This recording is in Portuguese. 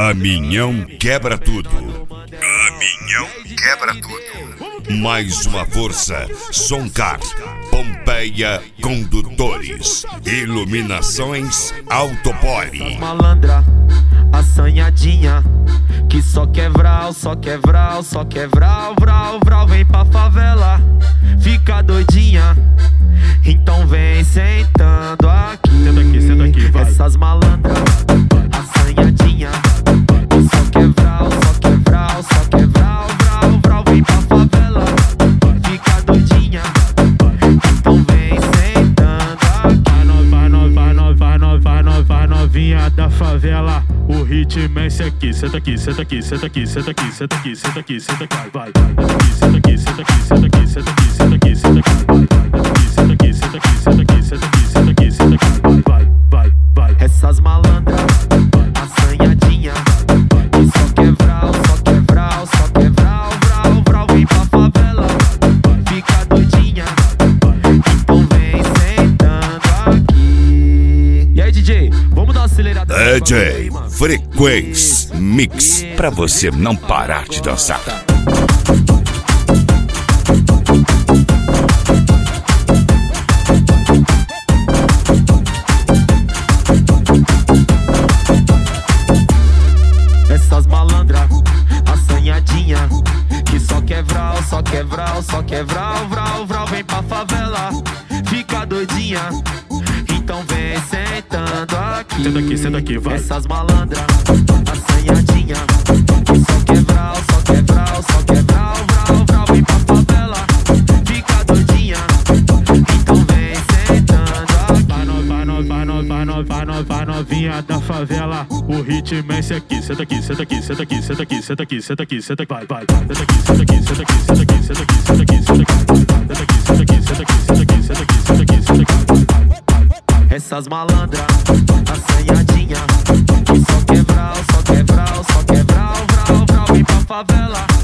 Caminhão quebra tudo. Caminhão quebra tudo. Mais uma força. Soncar. Pompeia Condutores. Iluminações Autopoli. Malandra, assanhadinha, que só quer vral, só quer vral, só quer vral, vral, vral. Vem pra favela, fica doidinha, então vem sentando aqui. Senta aqui, vai. Essas malandras, assanhadinha, que só quer vral, só quer vral, só quer vral, vral, vral. Vem pra favela, fica doidinha, então vem sentando aqui. Vai novinha da favela, o ritmo é esse aqui. Senta aqui, senta aqui, senta aqui, senta aqui, senta aqui, senta aqui, senta aqui, vai. Senta aqui, senta aqui, senta aqui, senta aqui, senta aqui, senta aqui, vai. Senta aqui, senta aqui, senta aqui, senta aqui, senta aqui, senta aqui, vai. Essas malandras, assanhadinha, que só quer vral, só quer vral, só quer vral, vral, vral. Vem pra favela, fica doidinha, então vem sentando aqui. E aí, DJ, vamos dar uma acelerada? DJ Frequência Mix, pra você não parar de dançar. Essas malandras, assanhadinha, que só quer vral, só quer vral, só quer vral, vral, vral. Vem pra favela, fica doidinha, então vem sentando aqui. Senta aqui, vai. Essas malandras, assanhadinha, que só quer vral, só quer vral, só quer vral, vral, vral. Vem pra favela, fica doidinha, então vem sentando aqui. Vai novinha da favela, o ritmo é esse aqui. Senta aqui, senta aqui, senta aqui, senta aqui, senta aqui, senta aqui, senta aqui, vai. Senta aqui, senta aqui, senta aqui, senta aqui, senta aqui, senta aqui, senta aqui, senta aqui, senta aqui, senta aqui, senta aqui, senta aqui, senta aqui, senta aqui. Essas malandras, assanhadinha, que só quer vral, só quer vral, só quer vral, vral, vral. Vem pra favela,